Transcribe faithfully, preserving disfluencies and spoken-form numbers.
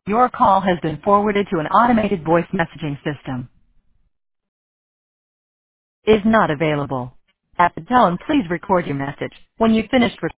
Your call has been forwarded to an automated voice messaging system. Is not available. At the tone, please record your message. When you've finished recording,